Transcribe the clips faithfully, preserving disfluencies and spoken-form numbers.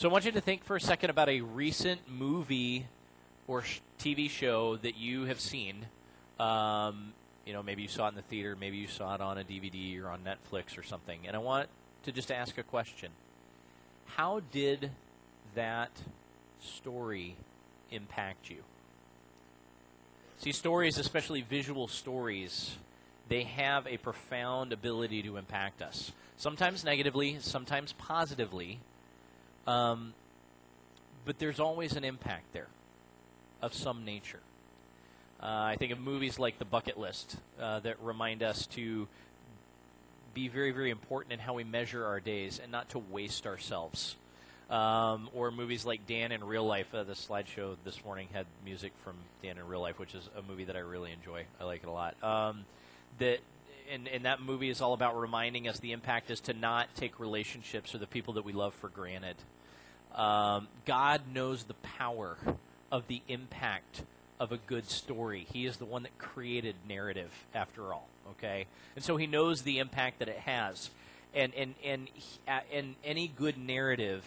So I want you to think for a second about a recent movie or sh- T V show that you have seen. Um, you know, maybe you saw it in the theater, maybe you saw it on a D V D or on Netflix or something. And I want to just ask a question. How did that story impact you? See, stories, especially visual stories, they have a profound ability to impact us. Sometimes negatively, sometimes positively. Um, but there's always an impact there of some nature. Uh, I think of movies like The Bucket List uh, that remind us to be very, very important in how we measure our days and not to waste ourselves. Um, or movies like Dan in Real Life. Uh, the slideshow this morning had music from Dan in Real Life, which is a movie that I really enjoy. I like it a lot. Um, that and, and that movie is all about reminding us the impact is to not take relationships or the people that we love for granted. Um, God knows the power of the impact of a good story. He is the one that created narrative, after all. Okay, and so He knows the impact that it has, and and and and any good narrative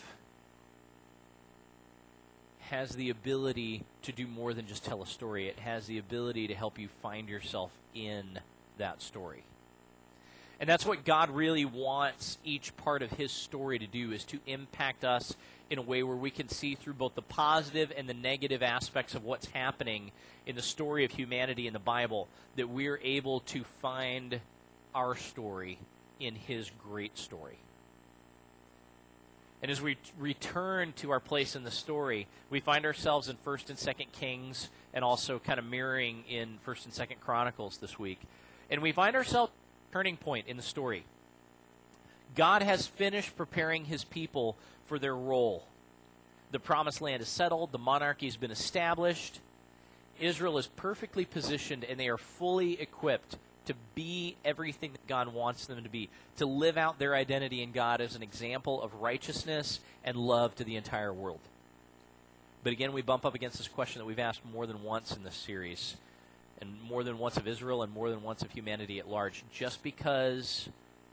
has the ability to do more than just tell a story. It has the ability to help you find yourself in that story. And that's what God really wants each part of His story to do, is to impact us in a way where we can see through both the positive and the negative aspects of what's happening in the story of humanity in the Bible, that we're able to find our story in His great story. And as we t- return to our place in the story, we find ourselves in First and Second Kings, and also kind of mirroring in First and Second Chronicles this week. And we find ourselves at a turning point in the story. God has finished preparing His people for their role. The Promised Land is settled. The monarchy has been established. Israel is perfectly positioned, and they are fully equipped to be everything that God wants them to be, to live out their identity in God as an example of righteousness and love to the entire world. But again, we bump up against this question that we've asked more than once in this series, and more than once of Israel and more than once of humanity at large. Just because...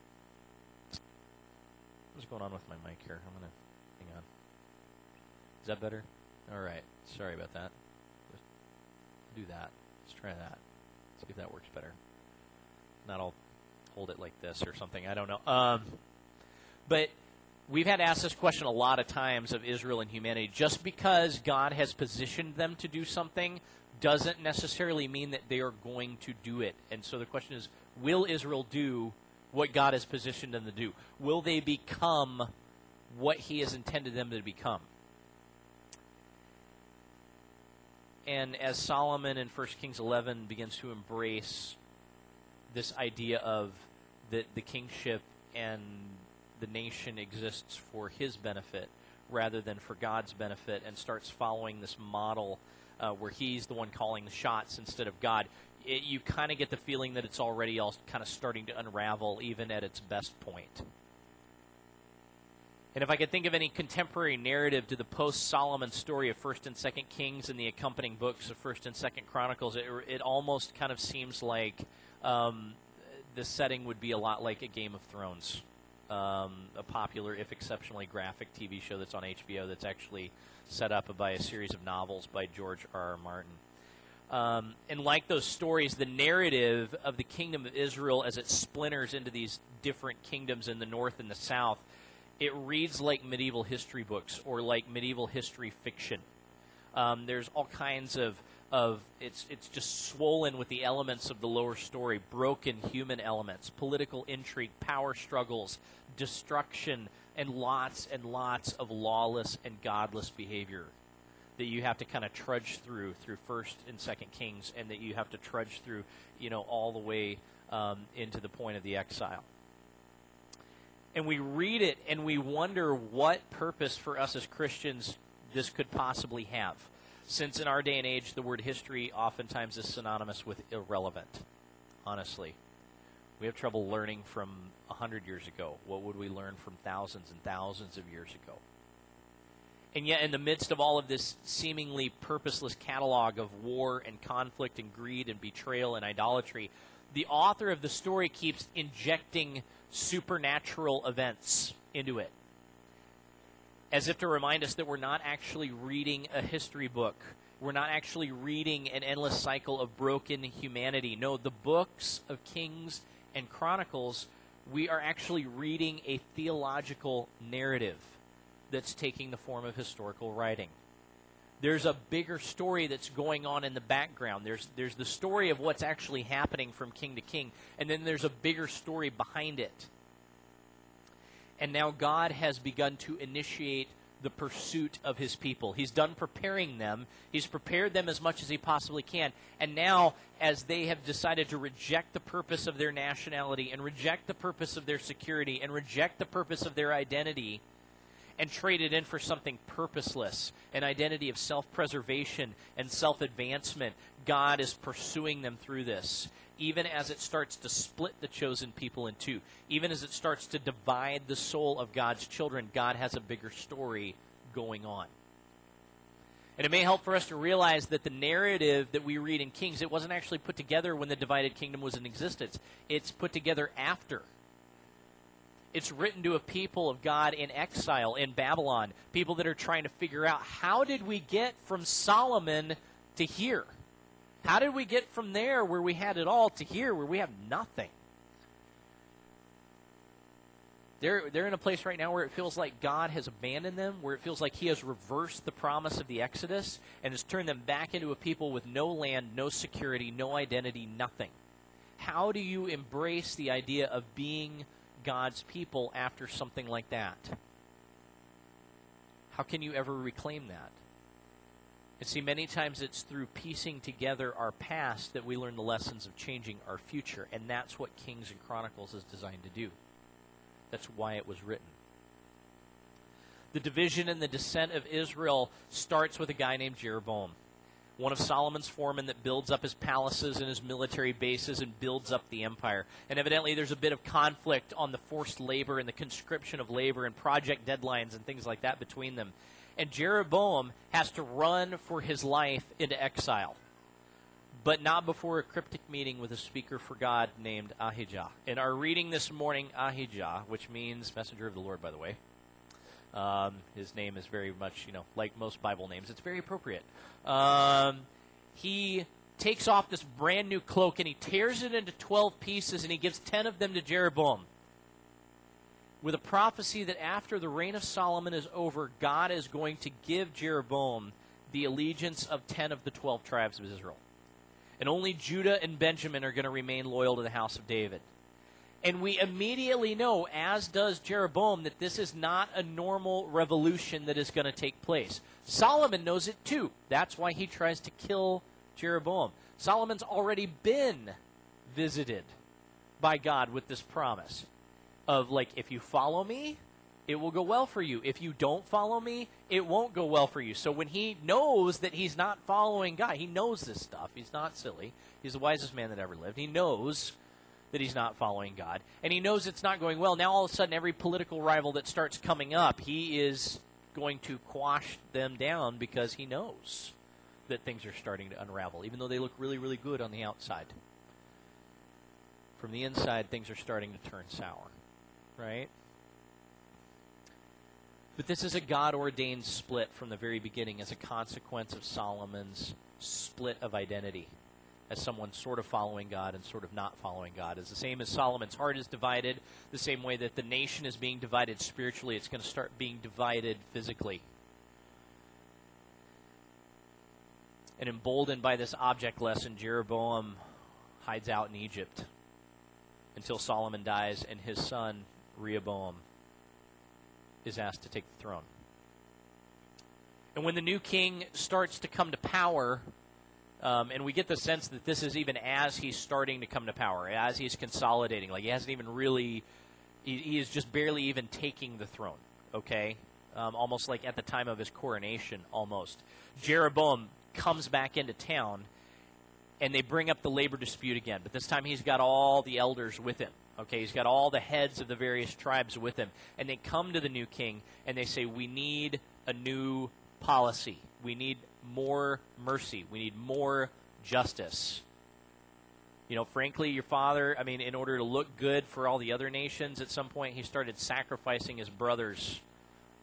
What's going on with my mic here? I'm going to... Hang on. Is that better? All right. Sorry about that. Let's do that. Let's try that. See if that works better. Not I'll hold it like this or something. I don't know. Um, but we've had to ask this question a lot of times of Israel and humanity. Just because God has positioned them to do something doesn't necessarily mean that they are going to do it. And so the question is, will Israel do what God has positioned them to do? Will they become what He has intended them to become? And as Solomon in First Kings eleven begins to embrace this idea of the, the kingship and the nation exists for his benefit rather than for God's benefit, and starts following this model uh, where he's the one calling the shots instead of God, it, you kind of get the feeling that it's already all kind of starting to unravel, even at its best point. And if I could think of any contemporary narrative to the post-Solomon story of First and Second Kings and the accompanying books of First and Second Chronicles, it, it almost kind of seems like um, the setting would be a lot like a Game of Thrones, um, a popular, if exceptionally graphic, T V show that's on H B O that's actually set up by a series of novels by George R R. Martin. Um, and like those stories, the narrative of the kingdom of Israel as it splinters into these different kingdoms in the north and the south, it reads like medieval history books or like medieval history fiction. Um, there's all kinds of, of it's it's just swollen with the elements of the lower story, broken human elements, political intrigue, power struggles, destruction, and lots and lots of lawless and godless behavior that you have to kind of trudge through through First and Second Kings, and that you have to trudge through, you know, all the way um, into the point of the exile. And we read it and we wonder what purpose for us as Christians this could possibly have, since in our day and age the word history oftentimes is synonymous with irrelevant. Honestly, we have trouble learning from a hundred years ago. What would we learn from thousands and thousands of years ago? And yet in the midst of all of this seemingly purposeless catalog of war and conflict and greed and betrayal and idolatry, the author of the story keeps injecting supernatural events into it. as if to remind us that we're not actually reading a history book. We're not actually reading an endless cycle of broken humanity. No, the books of Kings and Chronicles, we are actually reading a theological narrative that's taking the form of historical writing. There's a bigger story that's going on in the background. There's there's the story of what's actually happening from king to king, and then there's a bigger story behind it. And now God has begun to initiate the pursuit of his people. He's done preparing them. He's prepared them as much as he possibly can. And now, as they have decided to reject the purpose of their nationality and reject the purpose of their security and reject the purpose of their identity and trade it in for something purposeless, an identity of self-preservation and self-advancement, God is pursuing them through this. Even as it starts to split the chosen people in two, even as it starts to divide the soul of God's children, God has a bigger story going on. And it may help for us to realize that the narrative that we read in Kings, it wasn't actually put together when the divided kingdom was in existence. It's put together after. It's written to a people of God in exile in Babylon, people that are trying to figure out, how did we get from Solomon to here? How did we get from there where we had it all to here where we have nothing? They're, they're in a place right now where it feels like God has abandoned them, where it feels like he has reversed the promise of the Exodus and has turned them back into a people with no land, no security, no identity, nothing. How do you embrace the idea of being God's people after something like that? How can you ever reclaim that? And see, many times it's through piecing together our past that we learn the lessons of changing our future, and that's what Kings and Chronicles is designed to do. That's why it was written. The division and the descent of Israel starts with a guy named Jeroboam, one of Solomon's foremen that builds up his palaces and his military bases and builds up the empire. And evidently there's a bit of conflict on the forced labor and the conscription of labor and project deadlines and things like that between them. And Jeroboam has to run for his life into exile, but not before a cryptic meeting with a speaker for God named Ahijah. In our reading this morning, Ahijah, which means messenger of the Lord, by the way, Um, his name is very much, you know, like most Bible names. It's very appropriate. Um, he takes off this brand new cloak and he tears it into twelve pieces and he gives ten of them to Jeroboam, with a prophecy that after the reign of Solomon is over, God is going to give Jeroboam the allegiance of ten of the twelve tribes of Israel. And only Judah and Benjamin are going to remain loyal to the house of David. And we immediately know, as does Jeroboam, that this is not a normal revolution that is going to take place. Solomon knows it too. That's why he tries to kill Jeroboam. Solomon's already been visited by God with this promise of, like, if you follow me, it will go well for you. If you don't follow me, it won't go well for you. So when he knows that he's not following God, he knows this stuff. He's not silly. He's the wisest man that ever lived. He knows that he's not following God. And he knows it's not going well. Now all of a sudden, every political rival that starts coming up, he is going to quash them down because he knows that things are starting to unravel, even though they look really, really good on the outside. From the inside, things are starting to turn sour, right? But this is a God-ordained split from the very beginning as a consequence of Solomon's split of identity, as someone sort of following God and sort of not following God. It's the same as Solomon's heart is divided, the same way that the nation is being divided spiritually, it's going to start being divided physically. And emboldened by this object lesson, Jeroboam hides out in Egypt until Solomon dies and his son, Rehoboam, is asked to take the throne. And when the new king starts to come to power, Um, and we get the sense that this is even as he's starting to come to power, as he's consolidating. Like, he hasn't even really, he, he is just barely even taking the throne, okay? Um, almost like at the time of his coronation, almost. Jeroboam comes back into town, and they bring up the labor dispute again. But this time he's got all the elders with him, okay? He's got all the heads of the various tribes with him. And they come to the new king, and they say, we need a new policy. We need more mercy. We need more justice. You know, frankly, your father, I mean, in order to look good for all the other nations, at some point he started sacrificing his brothers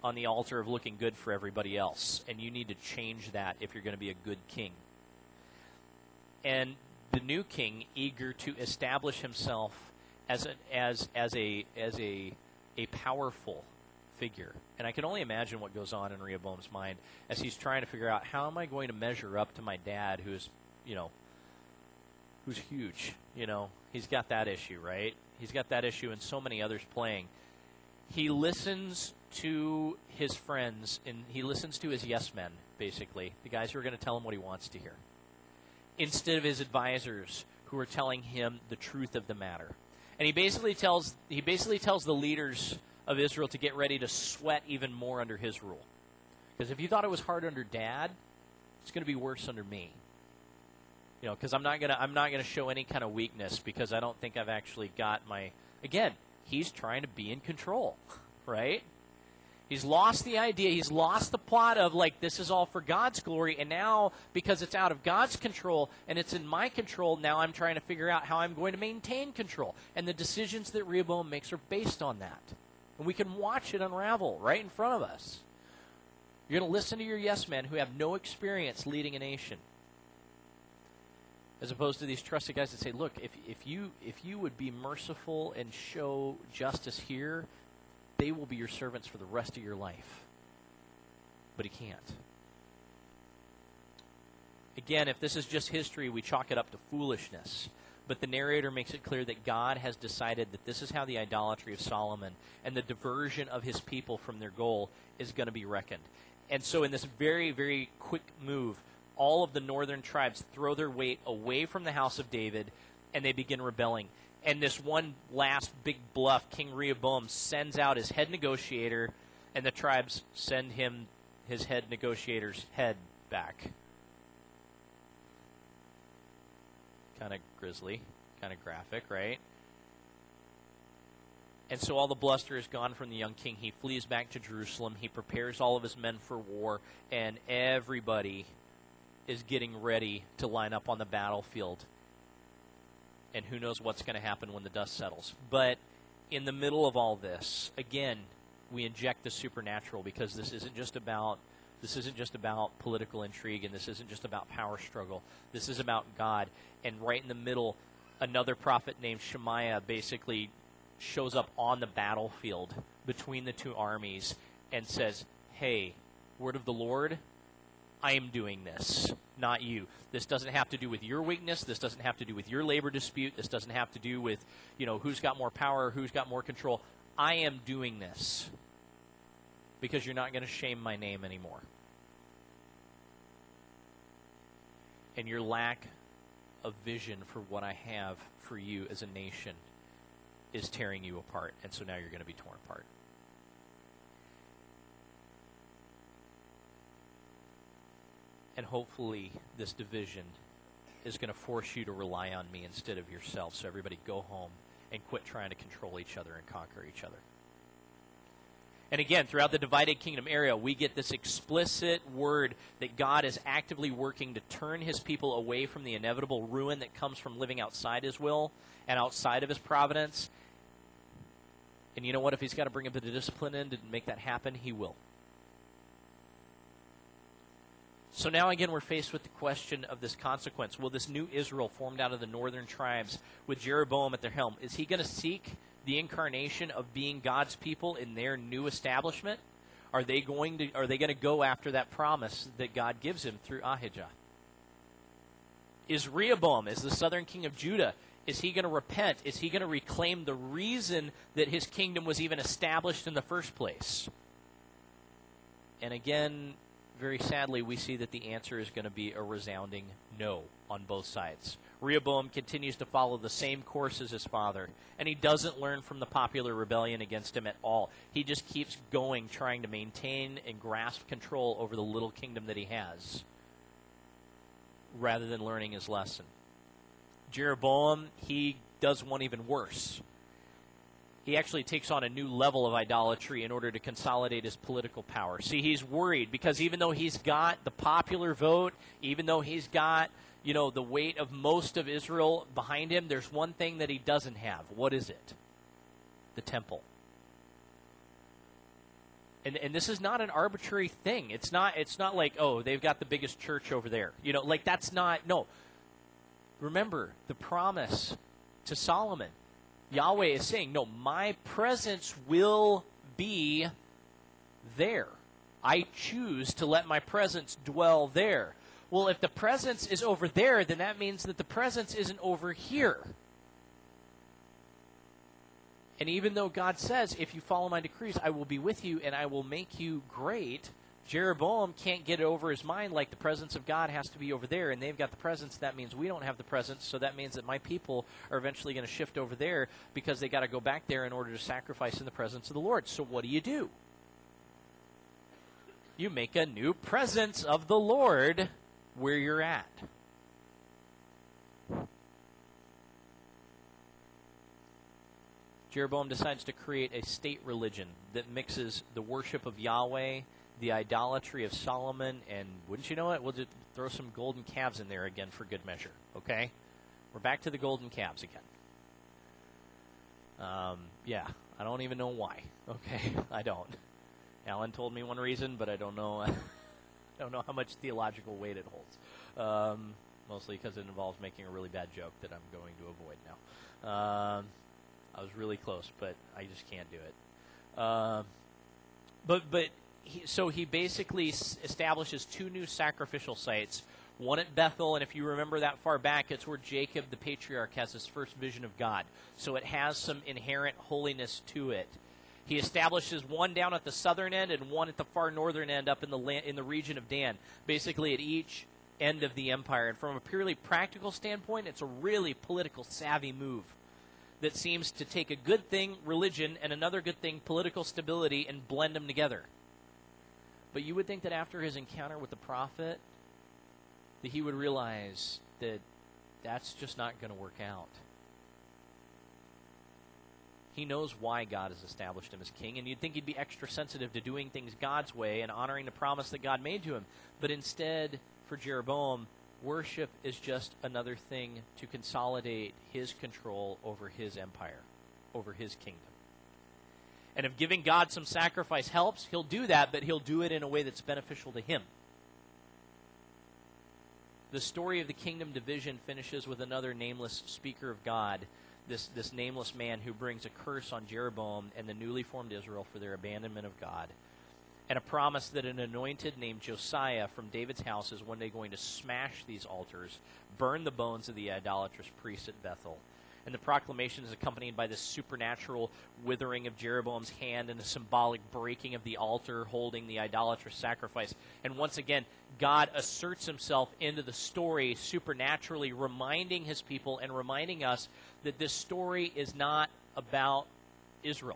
on the altar of looking good for everybody else, and you need to change that if you're going to be a good king. And the new king, eager to establish himself as a, as as a as a a powerful figure. And I can only imagine what goes on in Rehoboam's mind as he's trying to figure out, how am I going to measure up to my dad, who's, you know, who's huge. You know, he's got that issue, right? He's got that issue and so many others playing. He listens to his friends, and he listens to his yes men, basically, the guys who are going to tell him what he wants to hear, instead of his advisors who are telling him the truth of the matter. And he basically tells he basically tells the leaders of Israel to get ready to sweat even more under his rule. Because if you thought it was hard under Dad, it's going to be worse under me. You know, because I'm not gonna I'm not gonna show any kind of weakness, because I don't think I've actually got my. Again, he's trying to be in control, right? He's lost the idea. He's lost the plot of, like, this is all for God's glory, and now, because it's out of God's control and it's in my control, now I'm trying to figure out how I'm going to maintain control. And the decisions that Rehoboam makes are based on that. And we can watch it unravel right in front of us. You're going to listen to your yes men who have no experience leading a nation, as opposed to these trusted guys that say, look, if, if you if you would be merciful and show justice here, they will be your servants for the rest of your life. But he can't. Again, if this is just history, we chalk it up to foolishness. But the narrator makes it clear that God has decided that this is how the idolatry of Solomon and the diversion of his people from their goal is going to be reckoned. And so in this very, very quick move, all of the northern tribes throw their weight away from the house of David, and they begin rebelling. And this one last big bluff, King Rehoboam sends out his head negotiator, and the tribes send him his head negotiator's head back. Kind of grisly, kind of graphic, right? And so all the bluster is gone from the young king. He flees back to Jerusalem. He prepares all of his men for war, and everybody is getting ready to line up on the battlefield. And who knows what's going to happen when the dust settles. But in the middle of all this, again, we inject the supernatural, because this isn't just about this isn't just about political intrigue, and this isn't just about power struggle. This is about God. And right in the middle, another prophet named Shemaiah basically shows up on the battlefield between the two armies and says, hey, word of the Lord, I am doing this, not you. This doesn't have to do with your weakness. This doesn't have to do with your labor dispute. This doesn't have to do with, you know, who's got more power, who's got more control. I am doing this because you're not going to shame my name anymore. And your lack of vision for what I have for you as a nation is tearing you apart, and so now you're going to be torn apart. And hopefully this division is going to force you to rely on me instead of yourself. So everybody go home and quit trying to control each other and conquer each other. And again, throughout the divided kingdom area, we get this explicit word that God is actively working to turn his people away from the inevitable ruin that comes from living outside his will and outside of his providence. And you know what? If he's got to bring a bit of discipline in to make that happen, he will. So now again we're faced with the question of this consequence. Will this new Israel formed out of the northern tribes with Jeroboam at their helm, is he going to seek the incarnation of being God's people in their new establishment? Are they going to are they going to go after that promise that God gives him through Ahijah? Is Rehoboam, as the southern king of Judah, is he going to repent? Is he going to reclaim the reason that his kingdom was even established in the first place? And again, very sadly, we see that the answer is going to be a resounding no on both sides. Rehoboam continues to follow the same course as his father, and he doesn't learn from the popular rebellion against him at all. He just keeps going, trying to maintain and grasp control over the little kingdom that he has, rather than learning his lesson. Jeroboam, he does one even worse. He actually takes on a new level of idolatry in order to consolidate his political power. See, he's worried because even though he's got the popular vote, even though he's got, you know, the weight of most of Israel behind him, there's one thing that he doesn't have. What is it? The temple. And, and this is not an arbitrary thing. It's not, it's not like, oh, they've got the biggest church over there. You know, like that's not, no. Remember, the promise to Solomon. Yahweh is saying, no, my presence will be there. I choose to let my presence dwell there. Well, if the presence is over there, then that means that the presence isn't over here. And even though God says, if you follow my decrees, I will be with you and I will make you great, Jeroboam can't get it over his mind like the presence of God has to be over there, and they've got the presence. That means we don't have the presence, so that means that my people are eventually going to shift over there because they got to go back there in order to sacrifice in the presence of the Lord. So what do you do? You make a new presence of the Lord where you're at. Jeroboam decides to create a state religion that mixes the worship of Yahweh, the idolatry of Solomon, and wouldn't you know it, we'll just throw some golden calves in there again for good measure, okay? We're back to the golden calves again. Um, yeah, I don't even know why, okay? I don't. Alan told me one reason, but I don't know I don't know how much theological weight it holds. Um, mostly because it involves making a really bad joke that I'm going to avoid now. Um, I was really close, but I just can't do it. Uh, but but he, so he basically s- establishes two new sacrificial sites, one at Bethel, and if you remember that far back, it's where Jacob, the patriarch, has his first vision of God. So it has some inherent holiness to it. He establishes one down at the southern end and one at the far northern end up in the land, in the region of Dan, basically at each end of the empire. And from a purely practical standpoint, it's a really political savvy move that seems to take a good thing, religion, and another good thing, political stability, and blend them together. But you would think that after his encounter with the prophet, that he would realize that that's just not going to work out. He knows why God has established him as king, and you'd think he'd be extra sensitive to doing things God's way and honoring the promise that God made to him. But instead, for Jeroboam, worship is just another thing to consolidate his control over his empire, over his kingdom. And if giving God some sacrifice helps, he'll do that, but he'll do it in a way that's beneficial to him. The story of the kingdom division finishes with another nameless speaker of God, this, this nameless man who brings a curse on Jeroboam and the newly formed Israel for their abandonment of God, and a promise that an anointed named Josiah from David's house is one day going to smash these altars, burn the bones of the idolatrous priests at Bethel. And the proclamation is accompanied by this supernatural withering of Jeroboam's hand and a symbolic breaking of the altar holding the idolatrous sacrifice. And once again, God asserts himself into the story supernaturally, reminding his people and reminding us that this story is not about Israel.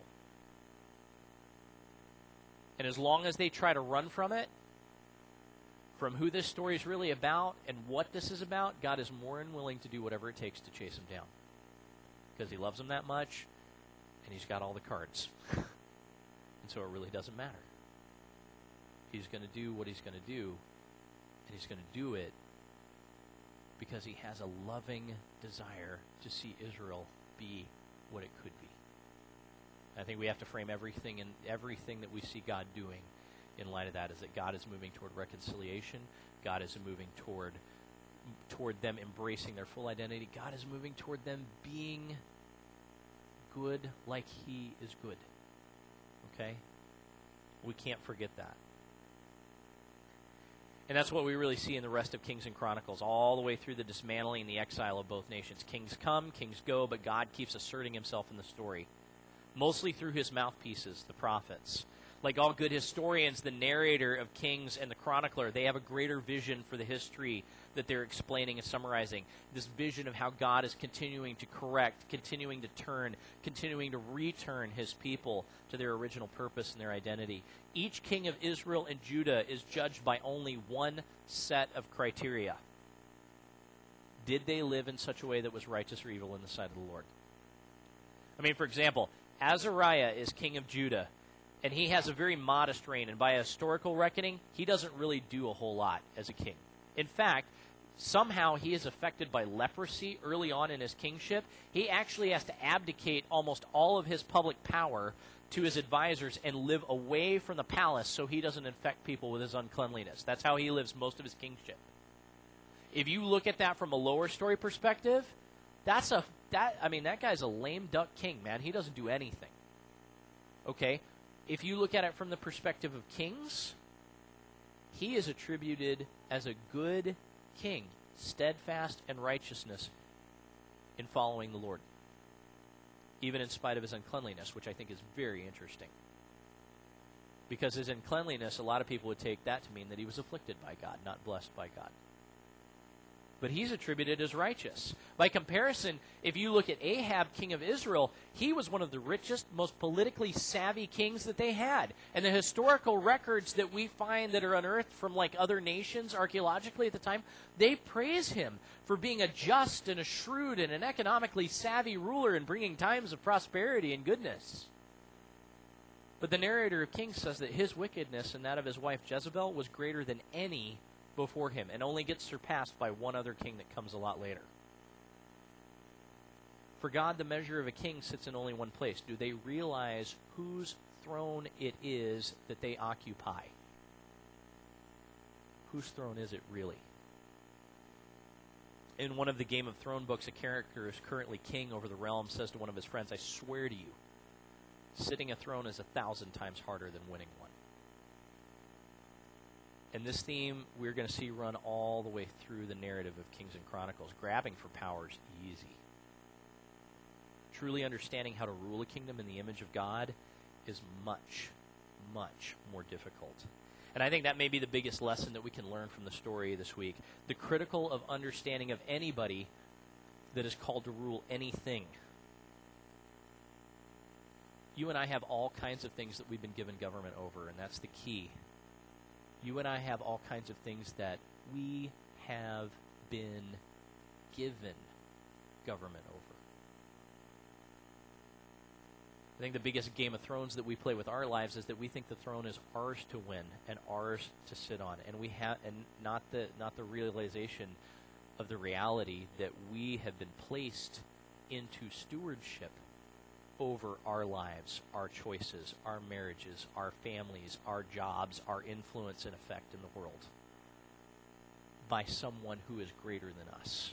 And as long as they try to run from it, from who this story is really about and what this is about, God is more than willing to do whatever it takes to chase them down. Because he loves them that much, and he's got all the cards. And so it really doesn't matter. He's going to do what he's going to do, and he's going to do it because he has a loving desire to see Israel be what it could be. I think we have to frame everything and everything that we see God doing in light of that is that God is moving toward reconciliation. God is moving toward toward them embracing their full identity. God is moving toward them being good like he is good. Okay? We can't forget that. And that's what we really see in the rest of Kings and Chronicles, all the way through the dismantling and the exile of both nations. Kings come, kings go, but God keeps asserting himself in the story. Mostly through his mouthpieces, the prophets. Like all good historians, the narrator of Kings and the chronicler, they have a greater vision for the history that they're explaining and summarizing. This vision of how God is continuing to correct, continuing to turn, continuing to return his people to their original purpose and their identity. Each king of Israel and Judah is judged by only one set of criteria. Did they live in such a way that was righteous or evil in the sight of the Lord? I mean, for example, Azariah is king of Judah, and he has a very modest reign, and by a historical reckoning, he doesn't really do a whole lot as a king. In fact, somehow he is affected by leprosy early on in his kingship. He actually has to abdicate almost all of his public power to his advisors and live away from the palace so he doesn't infect people with his uncleanliness. That's how he lives most of his kingship. If you look at that from a lower story perspective, that's a that I mean that guy's a lame duck king, man. He doesn't do anything. Okay? If you look at it from the perspective of kings, he is attributed as a good king, steadfast in righteousness in following the Lord, even in spite of his uncleanliness, which I think is very interesting. Because his uncleanliness, a lot of people would take that to mean that he was afflicted by God, not blessed by God. But he's attributed as righteous. By comparison, if you look at Ahab, king of Israel, he was one of the richest, most politically savvy kings that they had. And the historical records that we find that are unearthed from like other nations archaeologically at the time, they praise him for being a just and a shrewd and an economically savvy ruler and bringing times of prosperity and goodness. But the narrator of Kings says that his wickedness and that of his wife Jezebel was greater than any before him, and only gets surpassed by one other king that comes a lot later. For God, the measure of a king sits in only one place. Do they realize whose throne it is that they occupy? Whose throne is it really? In one of the Game of Thrones books, a character who is currently king over the realm says to one of his friends, I swear to you, sitting a throne is a thousand times harder than winning one. And this theme we're going to see run all the way through the narrative of Kings and Chronicles. Grabbing for power is easy. Truly understanding how to rule a kingdom in the image of God is much, much more difficult. And I think that may be the biggest lesson that we can learn from the story this week. The critical of understanding of anybody that is called to rule anything. You and I have all kinds of things that we've been given government over, and that's the key. You and I have all kinds of things that we have been given government over. I think the biggest Game of Thrones that we play with our lives is that we think the throne is ours to win and ours to sit on, and we have, and not the not the realization of the reality that we have been placed into stewardship over our lives, our choices, our marriages, our families, our jobs, our influence and effect in the world by someone who is greater than us.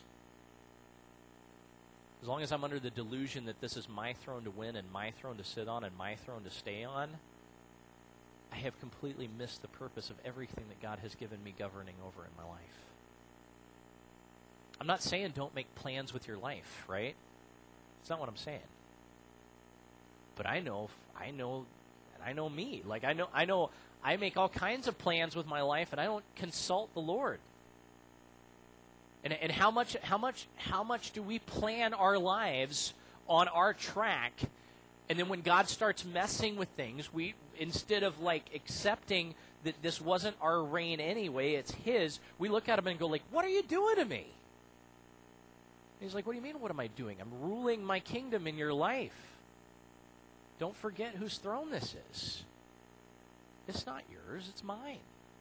As long as I'm under the delusion that this is my throne to win and my throne to sit on and my throne to stay on, I have completely missed the purpose of everything that God has given me governing over in my life. I'm not saying don't make plans with your life, right? That's not what I'm saying. But I know, I know, and I know me. Like I know, I know, I make all kinds of plans with my life, and I don't consult the Lord. And and how much, how much, how much do we plan our lives on our track? And then when God starts messing with things, we instead of like accepting that this wasn't our reign anyway, it's His. We look at Him and go like, "What are you doing to me?" And He's like, "What do you mean? What am I doing? I'm ruling my kingdom in your life. Don't forget whose throne this is. It's not yours, it's mine."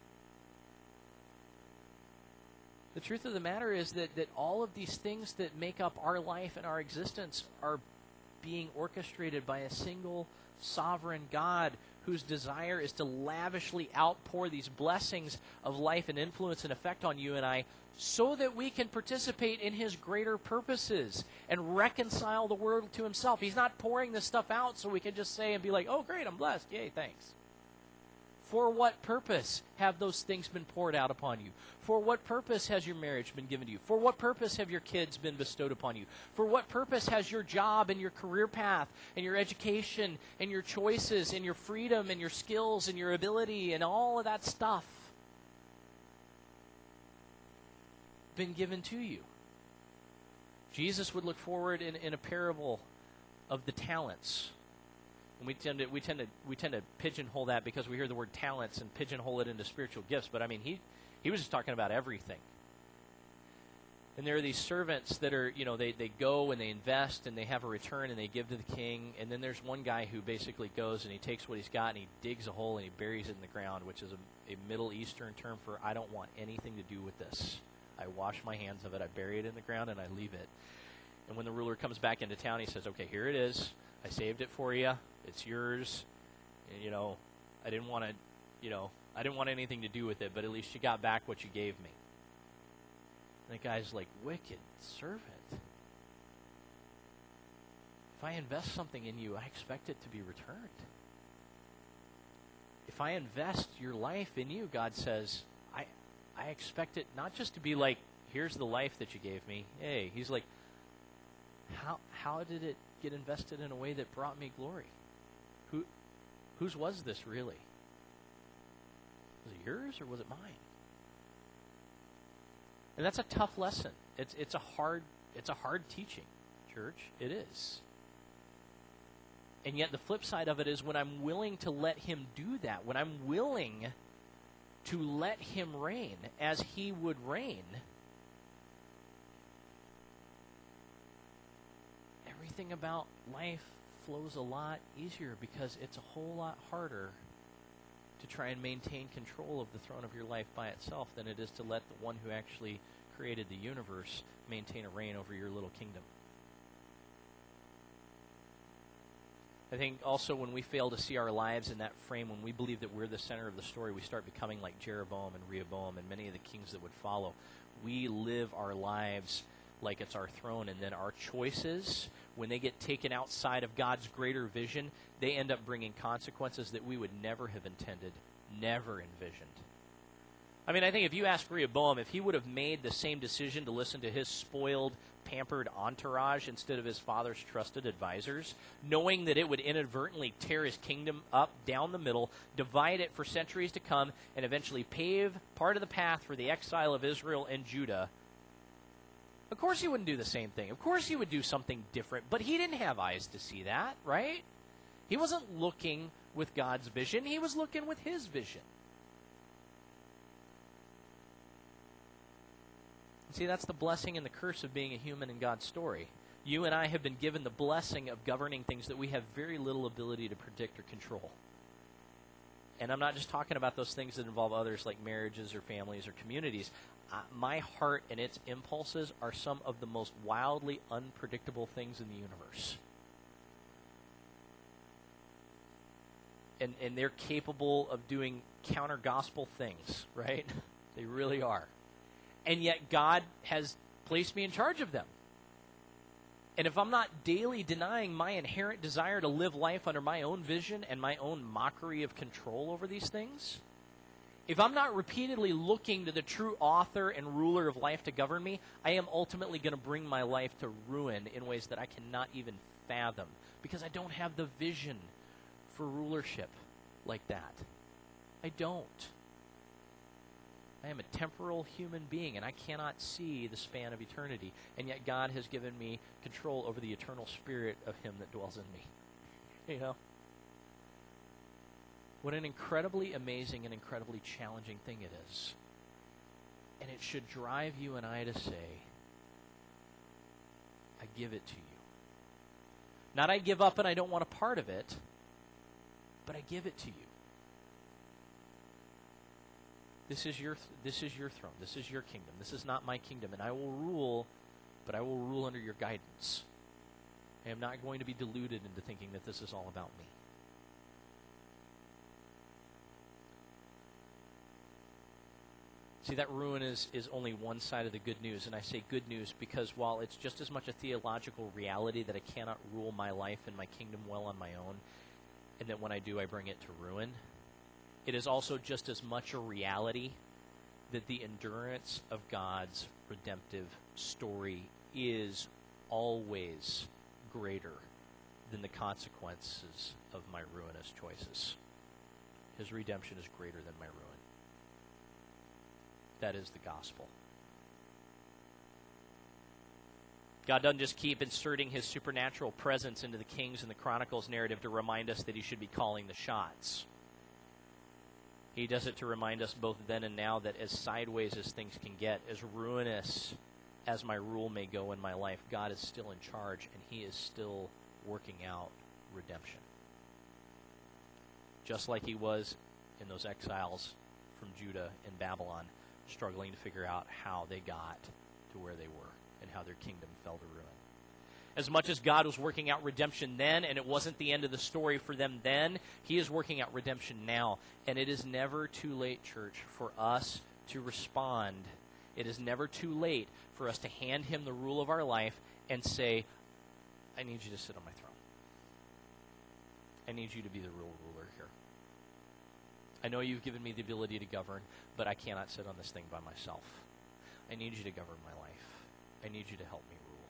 The truth of the matter is that, that all of these things that make up our life and our existence are being orchestrated by a single sovereign God whose desire is to lavishly outpour these blessings of life and influence and effect on you and I so that we can participate in His greater purposes and reconcile the world to Himself. He's not pouring this stuff out so we can just say and be like, "Oh, great, I'm blessed. Yay, thanks." For what purpose have those things been poured out upon you? For what purpose has your marriage been given to you? For what purpose have your kids been bestowed upon you? For what purpose has your job and your career path and your education and your choices and your freedom and your skills and your ability and all of that stuff been given to you? Jesus would look forward in, in a parable of the talents. And we tend to we tend to we tend to pigeonhole that because we hear the word talents and pigeonhole it into spiritual gifts. But I mean, he he was just talking about everything. And there are these servants that are, you know, they, they go and they invest and they have a return and they give to the king. And then there's one guy who basically goes and he takes what he's got and he digs a hole and he buries it in the ground, which is a, a Middle Eastern term for I don't want anything to do with this. I wash my hands of it, I bury it in the ground, and I leave it. And when the ruler comes back into town, he says, okay, here it is. I saved it for you. It's yours. And, you know, I didn't want to, you know, I didn't want anything to do with it, but at least you got back what you gave me. And the guy's like, wicked servant. If I invest something in you, I expect it to be returned. If I invest your life in you, God says, I I expect it not just to be like, here's the life that you gave me. Hey, he's like, how how did it get invested in a way that brought me glory? Who whose was this really? Was it yours or was it mine? And that's a tough lesson. It's it's a hard it's a hard teaching, church. It is. And yet the flip side of it is when I'm willing to let him do that, when I'm willing to let him reign as he would reign, everything about life flows a lot easier because it's a whole lot harder to try and maintain control of the throne of your life by itself than it is to let the one who actually created the universe maintain a reign over your little kingdom. I think also when we fail to see our lives in that frame, when we believe that we're the center of the story, we start becoming like Jeroboam and Rehoboam and many of the kings that would follow. We live our lives like it's our throne, and then our choices, when they get taken outside of God's greater vision, they end up bringing consequences that we would never have intended, never envisioned. I mean, I think if you ask Rehoboam, if he would have made the same decision to listen to his spoiled, pampered entourage instead of his father's trusted advisors, knowing that it would inadvertently tear his kingdom up down the middle, divide it for centuries to come, and eventually pave part of the path for the exile of Israel and Judah, of course he wouldn't do the same thing. Of course he would do something different, but he didn't have eyes to see that, right? He wasn't looking with God's vision. He was looking with his vision. See, that's the blessing and the curse of being a human in God's story. You and I have been given the blessing of governing things that we have very little ability to predict or control. And I'm not just talking about those things that involve others like marriages or families or communities. Uh, my heart and its impulses are some of the most wildly unpredictable things in the universe. And, and they're capable of doing counter-gospel things, right? They really are. And yet God has placed me in charge of them. And if I'm not daily denying my inherent desire to live life under my own vision and my own mockery of control over these things, if I'm not repeatedly looking to the true author and ruler of life to govern me, I am ultimately going to bring my life to ruin in ways that I cannot even fathom because I don't have the vision for rulership like that. I don't. I am a temporal human being, and I cannot see the span of eternity. And yet God has given me control over the eternal spirit of him that dwells in me. You know? What an incredibly amazing and incredibly challenging thing it is. And it should drive you and I to say, I give it to you. Not I give up and I don't want a part of it, but I give it to you. This is your th- this is your throne. This is your kingdom. This is not my kingdom. And I will rule, but I will rule under your guidance. I am not going to be deluded into thinking that this is all about me. See, that ruin is, is only one side of the good news. And I say good news because while it's just as much a theological reality that I cannot rule my life and my kingdom well on my own, and that when I do, I bring it to ruin, it is also just as much a reality that the endurance of God's redemptive story is always greater than the consequences of my ruinous choices. His redemption is greater than my ruin. That is the gospel. God doesn't just keep inserting his supernatural presence into the Kings and the Chronicles narrative to remind us that he should be calling the shots. He does it to remind us both then and now that as sideways as things can get, as ruinous as my rule may go in my life, God is still in charge and he is still working out redemption. Just like he was in those exiles from Judah and Babylon, struggling to figure out how they got to where they were and how their kingdom fell to ruin. As much as God was working out redemption then, and it wasn't the end of the story for them then, he is working out redemption now. And it is never too late, church, for us to respond. It is never too late for us to hand him the rule of our life and say, I need you to sit on my throne. I need you to be the real ruler here. I know you've given me the ability to govern, but I cannot sit on this thing by myself. I need you to govern my life. I need you to help me rule.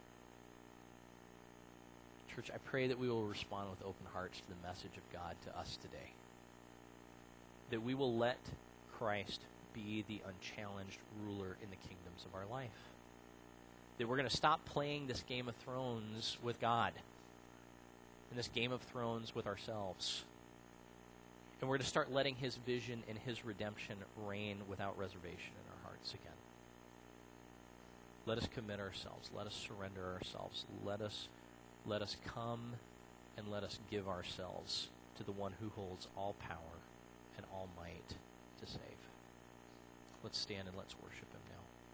Church, I pray that we will respond with open hearts to the message of God to us today. That we will let Christ be the unchallenged ruler in the kingdoms of our life. That we're going to stop playing this Game of Thrones with God and this Game of Thrones with ourselves. And we're going to start letting his vision and his redemption reign without reservation in our hearts again. Let us commit ourselves. Let us surrender ourselves. Let us, let us come and let us give ourselves to the one who holds all power and all might to save. Let's stand and let's worship him now.